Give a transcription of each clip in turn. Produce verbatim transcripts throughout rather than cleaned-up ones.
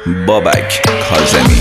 بابک کاظمی.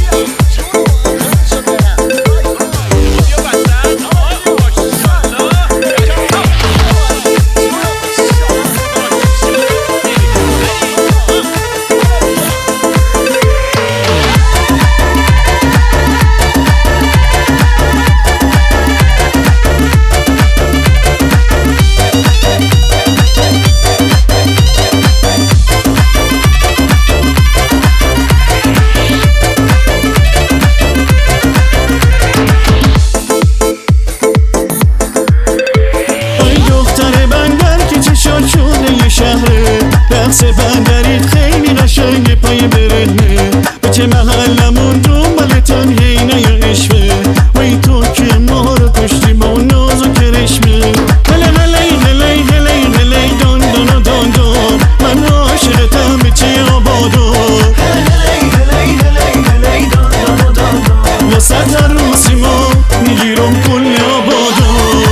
رقص بندرید خیلی قشنگه پای برهنه به چه محلمون دنبالتن هینه یا عشقه وی تو که ما رو کشتی با اون ناز و کرشمه هلی هلی هلی هلی هلی دان دان دان دان من عاشقتم به چه آبادو هلی هلی هلی هلی دان دان دان دان وسط عروسی ما میگیرم کل آبادو.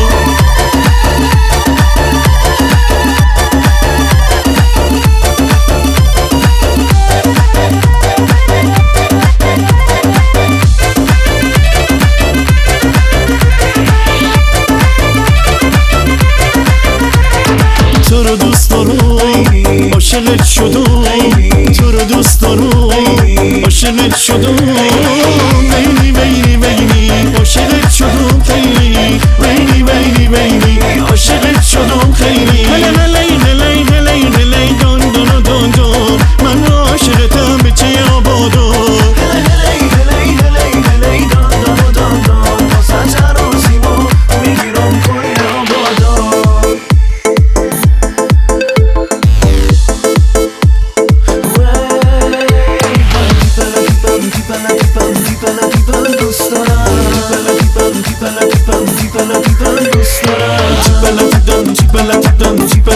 تو رو دوست دارم عاشقت شدم تو رو دوست دارم عاشقت شدم بینی بینی بینی عاشقت شدم خیلی بینی بینی بینی عاشقت شدم خیلی هلی هلی هلی هلی هلی دان دان دان دان من عاشقتم به چه آبادو هلی هلی هلی هلی دان دان دان دان واسه عروسی ما میگیرم کل آبادو.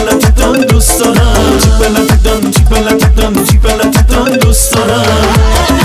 دوست دارم